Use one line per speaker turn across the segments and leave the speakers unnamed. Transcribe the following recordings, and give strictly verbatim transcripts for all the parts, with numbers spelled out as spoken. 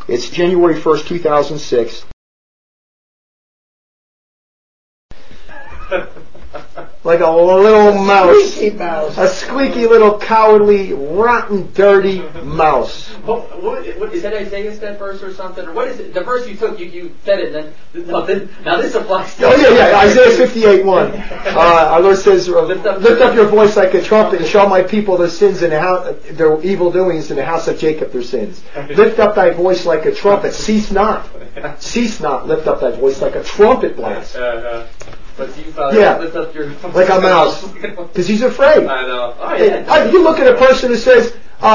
It's January first, two thousand six. Like a little mouse.
Squeaky mouse.
A squeaky little cowardly, rotten, dirty mouse.
What, what, what, is that Isaiah that verse or something? Or what is it? The verse you took, you, you said it, and then no, then, now this applies to.
Oh yeah, yeah. Isaiah fifty-eight one. Uh, our Lord says, uh, "Lift up, lift up your voice like a trumpet, and show my people their sins and how, their evil doings in the house of Jacob their sins. Lift up thy voice like a trumpet, cease not, cease not. Lift up thy voice like a trumpet blast."
Uh, uh, but you uh,
yeah,
lift up your
like a mouse, because he's afraid.
I know. Oh, yeah.
I, you look at a person who says,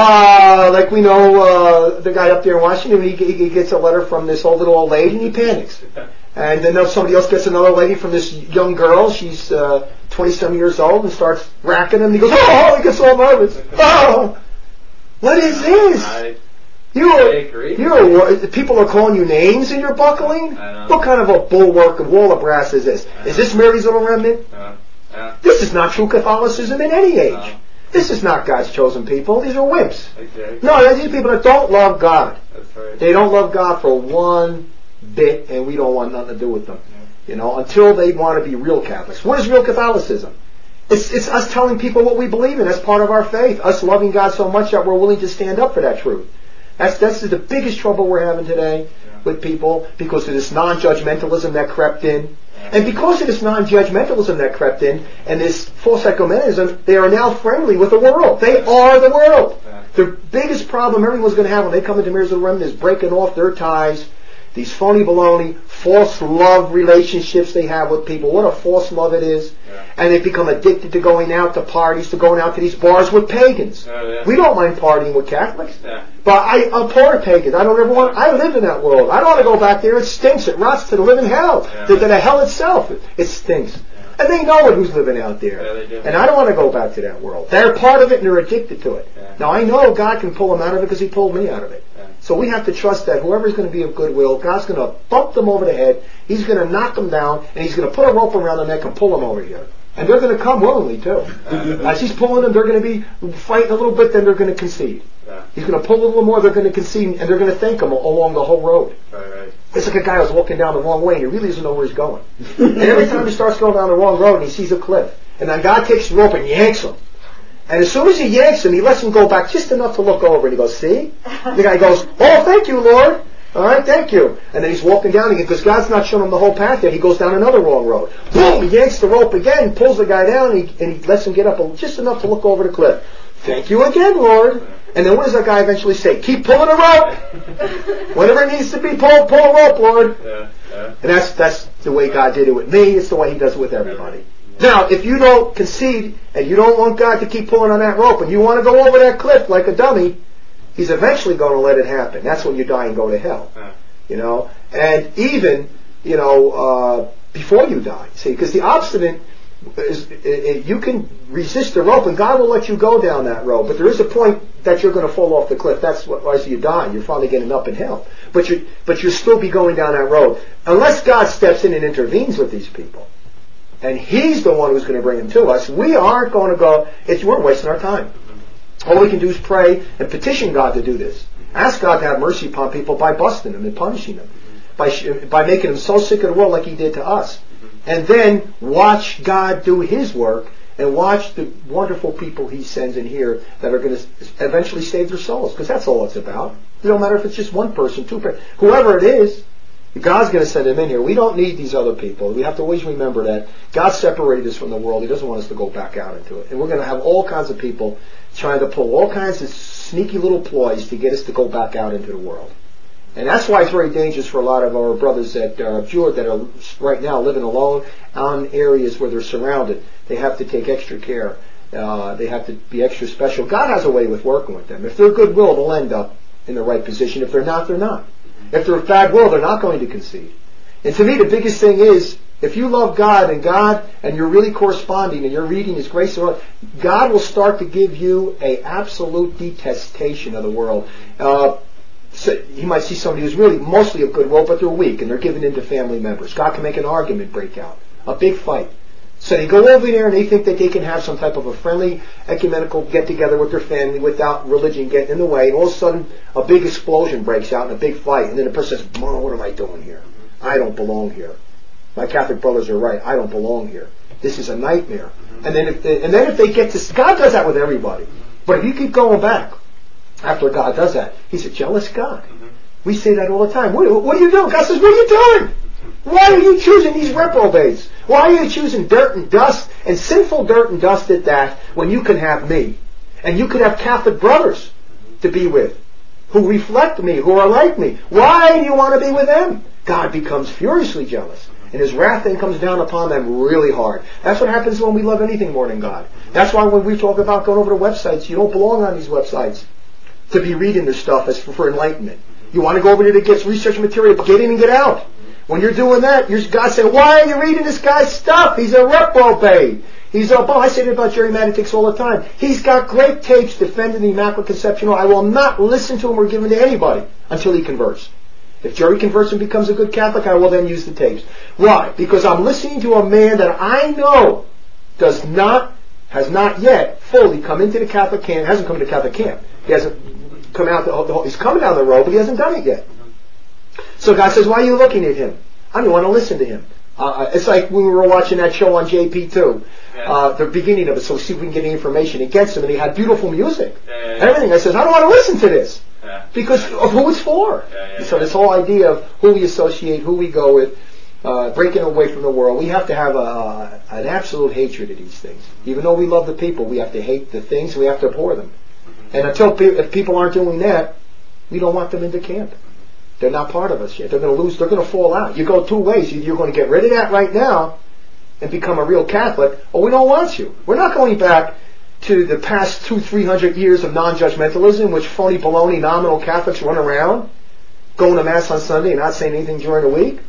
uh, like we know uh, the guy up there in Washington, he, he gets a letter from this old little old lady and he panics. And then somebody else gets another lady from this young girl, she's uh, twenty-some years old, and starts racking him, and he goes, oh, he gets all nervous. Oh, what is this?
I,
You
I
are,
agree.
you are, people are calling you names and you're buckling?
I know.
What kind of a bulwark of wall of brass is this? Is this Mary's little remnant?
Uh, uh,
This is not true Catholicism in any age.
No.
This is not God's chosen people. These are wimps.
okay.
No, these are people that don't love God.
That's right.
They don't love God for one bit, and we don't want nothing to do with them. You know, until they want to be real Catholics. What is real Catholicism? It's, it's us telling people what we believe in. That's part of our faith. Us loving God so much that we're willing to stand up for that truth. That's that's the biggest trouble we're having today
yeah.
with people, because of this non-judgmentalism that crept in. And because of this non-judgmentalism that crept in and this false ecumenism, they are now friendly with the world. They are the world.
Yeah.
The biggest problem everyone's going to have when they come into Mary's Little Remnant is breaking off their ties, these phony baloney, false love relationships they have with people. What a false love it is.
Yeah.
And they become addicted to going out to parties, to going out to these bars with pagans.
Oh, yeah.
We don't mind partying with Catholics.
Yeah.
But I abhor pagans. I don't ever want, I live in that world. I don't want to go back there. It stinks. It rots to the living hell.
Yeah.
To, to the hell itself. It, it stinks.
Yeah.
And they know it, who's living out there.
Yeah, they do.
And I don't want to go back to that world. They're part of it and they're addicted to it.
Yeah.
Now I know God can pull them out of it because He pulled me out of it.
Yeah.
So we have to trust that whoever's going to be of goodwill, God's going to bump them over the head, He's going to knock them down, and He's going to put a rope around their neck and pull them over here. And they're going to come willingly too. As He's pulling them, they're going to be fighting a little bit, then they're going to concede.
Yeah.
He's going to pull a little more, they're going to concede, and they're going to thank Him along the whole road.
Right, right.
It's like a guy who's walking down the wrong way and he really doesn't know where he's going. And every time he starts going down the wrong road and he sees a cliff, and then God takes the rope and yanks him. And as soon as He yanks him, He lets him go back just enough to look over, and he goes, see? The guy goes, oh, thank you, Lord. All right, thank you. And then he's walking down again, because God's not showing him the whole path yet. He goes down another wrong road. Boom! He yanks the rope again, pulls the guy down, and he, and he lets him get up just enough to look over the cliff. Thank you again, Lord. And then what does that guy eventually say? Keep pulling a rope. Whatever it needs to be pulled, pull a rope, Lord.
Yeah, yeah.
And that's that's the way God did it with me. It's the way He does it with everybody. Now, if you don't concede and you don't want God to keep pulling on that rope and you want to go over that cliff like a dummy, He's eventually going to let it happen. That's when you die and go to hell.
Yeah.
You know, and even, you know, uh, before you die. See, because the obstinate, is, it, it, you can resist the rope and God will let you go down that rope. But there is a point that you're going to fall off the cliff. That's what, as you die, you're finally getting up in hell. But you, but you'll still be going down that road. Unless God steps in and intervenes with these people. And He's the one who's going to bring them to us. We aren't going to go, it's, we're wasting our time. All we can do is pray and petition God to do this. Ask God to have mercy upon people by busting them and punishing them. By, by making them so sick of the world like He did to us. And then watch God do His work and watch the wonderful people He sends in here that are going to eventually save their souls. Because that's all it's about. It don't matter if it's just one person, two people, whoever it is. God's going to send them in here. We don't need these other people. We have to always remember that God separated us from the world. He doesn't want us to go back out into it. And we're going to have all kinds of people trying to pull all kinds of sneaky little ploys to get us to go back out into the world. And that's why it's very dangerous for a lot of our brothers that are abjured, that are right now living alone on areas where they're surrounded. They have to take extra care. Uh, they have to be extra special. God has a way with working with them. If they're goodwill, they'll end up in the right position. If they're not, they're not. If they're of bad will, they're not going to concede. And to me, the biggest thing is, if you love God and God, and you're really corresponding and you're reading His grace, God will start to give you a absolute detestation of the world. Uh, so you might see somebody who's really mostly of goodwill, but they're weak and they're giving in to family members. God can make an argument break out, a big fight. So they go over there and they think that they can have some type of a friendly ecumenical get-together with their family without religion getting in the way. And all of a sudden, a big explosion breaks out and a big fight. And then the person says, Mom, what am I doing here? I don't belong here. My Catholic brothers are right. I don't belong here. This is a nightmare. And then if they, and then if they get to... God does that with everybody. But if you keep going back after God does that, He's a jealous God. We say that all the time. What, what are you doing? God says, what are you doing? Why are you choosing these reprobates? Why are you choosing dirt and dust, and sinful dirt and dust at that, when you can have me? And you could have Catholic brothers to be with, who reflect me, who are like me. Why do you want to be with them? God becomes furiously jealous. And His wrath then comes down upon them really hard. That's what happens when we love anything more than God. That's why when we talk about going over to websites, you don't belong on these websites to be reading this stuff as for, for enlightenment. You want to go over there to get research material, get in and get out. When you're doing that, you're God saying, why are you reading this guy's stuff? He's a reprobate. He's a, oh, I say that about Jerry Matetics all the time. He's got great tapes defending the Immaculate Conception. I will not listen to him or give them to anybody until he converts. If Jerry converts and becomes a good Catholic, I will then use the tapes. Why? Because I'm listening to a man that I know does not, has not yet fully come into the Catholic camp, hasn't come into Catholic camp. He hasn't come out, the, the, he's coming down the road, but he hasn't done it yet. So God says, why are you looking at him? I don't want to listen to him. Uh, it's like when we were watching that show on J P two, yeah. uh, the beginning of it, so see if we can get any information against him, and he had beautiful music.
Yeah, yeah, yeah.
Everything. I says, I don't want to listen to this.
Yeah.
Because of who it's for.
Yeah, yeah,
so
yeah.
this whole idea of who we associate, who we go with, uh, breaking away from the world, we have to have a, uh, an absolute hatred of these things. Even though we love the people, we have to hate the things, we have to abhor them. Mm-hmm. And until pe- if people aren't doing that, we don't want them into camp. They're not part of us yet. They're going to lose, they're going to fall out. You go two ways. Either you're going to get rid of that right now and become a real Catholic, or we don't want you. We're not going back to the past two, three hundred years of non-judgmentalism, which phony, baloney, nominal Catholics run around, going to Mass on Sunday and not saying anything during the week.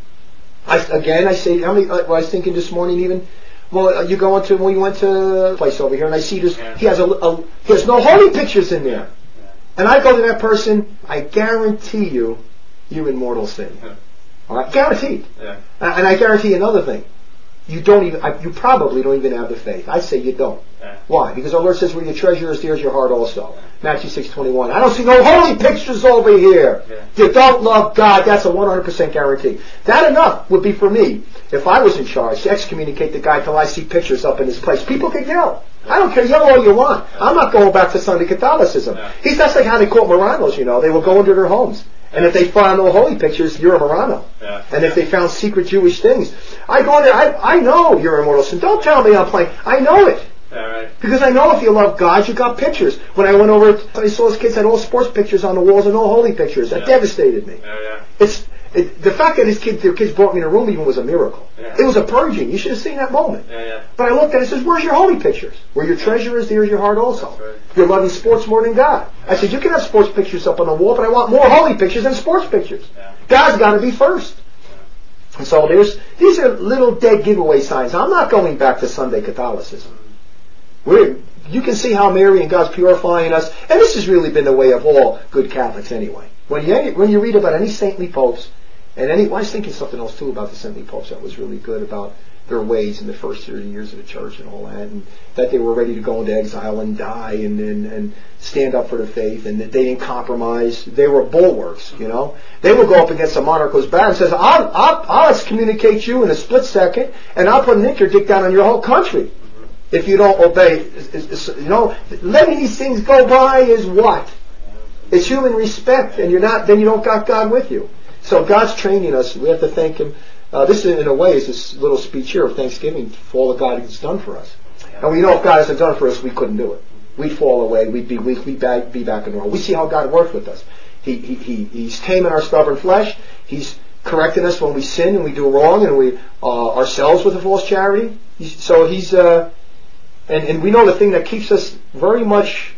I, again, I say, how many, I was thinking this morning even, well, you go into, when we went to a place over here, and I see this, yeah. he has a, a, he has no holy pictures in there. Yeah. And I go to that person, I guarantee you, you're in mortal sin. Yeah. All right? Guaranteed. Yeah. And I guarantee another thing. You don't even, you probably don't even have the faith. I say you don't. Yeah. Why? Because our Lord says, where your treasure is, there's your heart also. Yeah. Matthew six twenty-one. I don't see no holy pictures over here. Yeah. You don't love God. That's a one hundred percent guarantee. That enough would be for me, if I was in charge, to excommunicate the guy till I see pictures up in his place. People can yell. I don't care, yell all you want. I'm not going back to Sunday Catholicism. Yeah. He's, that's like how they caught Moranos, you know. They would go into their homes. And if they found no holy pictures, you're a Marano. Yeah. And if they found secret Jewish things, I go in there, I, I know you're a mortal sin. Don't tell me I'm playing. I know it.
Yeah, right.
Because I know if you love God, you got pictures. When I went over, I saw those kids had all sports pictures on the walls and no holy pictures. That yeah. devastated me.
Yeah, yeah.
It's it, the fact that his kids, their kids brought me in a room even was a miracle. Yeah. It was a purging. You should have seen that moment.
Yeah, yeah.
But I looked at it and says, where's your holy pictures? Where your treasure is, there's your heart also.
Right.
You're loving sports more than God. I said, you can have sports pictures up on the wall, but I want more holy pictures than sports pictures. Yeah. God's got to be first. Yeah. And so there's these are little dead giveaway signs. I'm not going back to Sunday Catholicism. We're, you can see how Mary and God's purifying us, and this has really been the way of all good Catholics anyway. When you when you read about any saintly popes, and any, well, I was thinking something else too about the saintly popes that was really good about their ways in the first thirty years of the church and all that, and that they were ready to go into exile and die and, and, and stand up for the faith, and that they didn't compromise. They were bulwarks, you know. They would go up against a monarch who's bad and says, I'll, I'll, I'll excommunicate you in a split second, and I'll put an interdict down on your whole country if you don't obey. You know, letting these things go by is what? It's human respect, and you're not. Then you don't got God with you. So God's training us. We have to thank Him. Uh, this, in a way, is this little speech here of thanksgiving for all that God has done for us. And we know if God hasn't done for us, we couldn't do it. We'd fall away. We'd be weak. We'd back, be back in the world. We see how God works with us. He, he, he, he's taming our stubborn flesh. He's correcting us when we sin and we do wrong, and we uh, ourselves with a false charity. He's, so He's, uh, and, and we know the thing that keeps us very much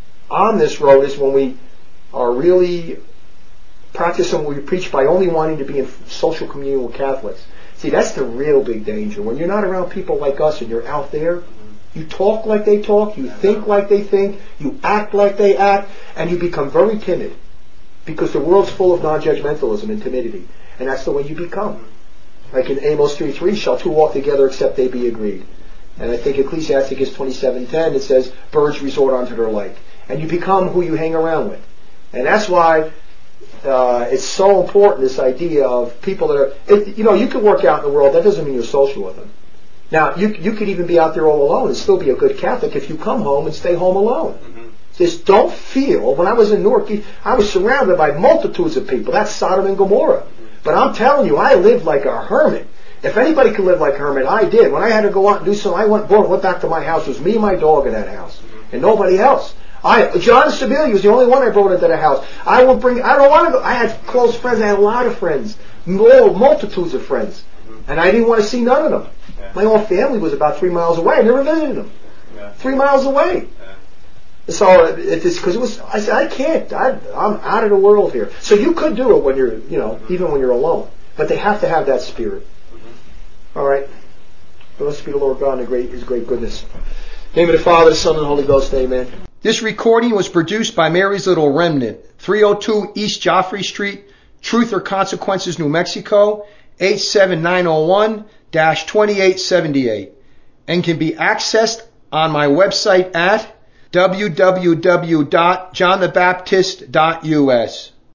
on this road is when we are really practicing what we preach by only wanting to be in social communion with Catholics. See, that's the real big danger. When you're not around people like us and you're out there, you talk like they talk, you think like they think, you act like they act, and you become very timid. Because the world's full of non-judgmentalism and timidity. And that's the way you become. Like in Amos three three, shall two walk together except they be agreed. And I think Ecclesiasticus twenty-seven ten, it says, birds resort unto their like. And you become who you hang around with. And that's why uh, it's so important, this idea of people that are, it, you know, you can work out in the world, that doesn't mean you're social with them. Now, you you could even be out there all alone and still be a good Catholic if you come home and stay home alone. Mm-hmm. Just don't feel, when I was in Newark, I was surrounded by multitudes of people. That's Sodom and Gomorrah. Mm-hmm. But I'm telling you, I lived like a hermit. If anybody could live like a hermit, I did. When I had to go out and do something, I went, boy, went back to my house. It was me and my dog in that house. Mm-hmm. And nobody else. I, John Sebelius was the only one I brought into the house. I would bring, I don't want to go. I had close friends. I had a lot of friends. Multitudes of friends. Mm-hmm. And I didn't want to see none of them. Yeah. My own family was about three miles away. I never visited them. Yeah. Three miles away. Yeah. So it is, because it was, I said, I can't. I, I'm out of the world here. So you could do it when you're, you know, mm-hmm. even when you're alone. But they have to have that spirit. Mm-hmm. All right. Blessed be the Lord God and great, His great goodness. In the name of the Father, the Son, and the Holy Ghost. Amen. This recording was produced by Mary's Little Remnant, three oh two East Joffrey Street, Truth or Consequences, New Mexico, eight seven nine oh one dash twenty-eight seventy-eight, and can be accessed on my website at w w w dot john the baptist dot u s.